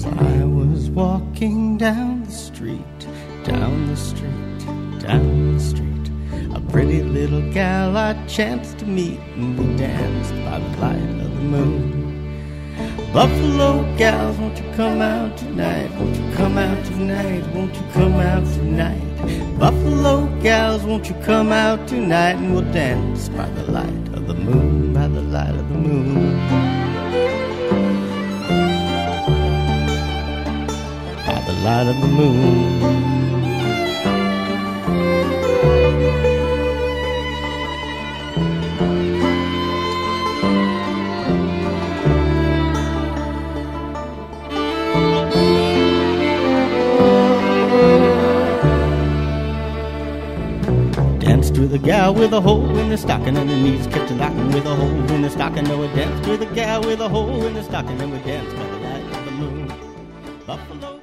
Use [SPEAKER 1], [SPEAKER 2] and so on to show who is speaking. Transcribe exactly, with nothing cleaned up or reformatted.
[SPEAKER 1] I was walking down the street, down the street, down the street. A pretty little gal I chanced to meet, and we danced by the light of the moon. Buffalo gals, won't you come out tonight? Won't you come out tonight? Won't you come out tonight? Buffalo gals, won't you come out tonight? And we'll dance by the light of the moon, by the light of the moon. By the light of the moon. Danced with a gal with a hole in her stocking, and her knees kept a knocking with a hole in her stocking. Oh, I danced with a gal with a hole in her stocking, and we danced by the light of the moon. Buffalo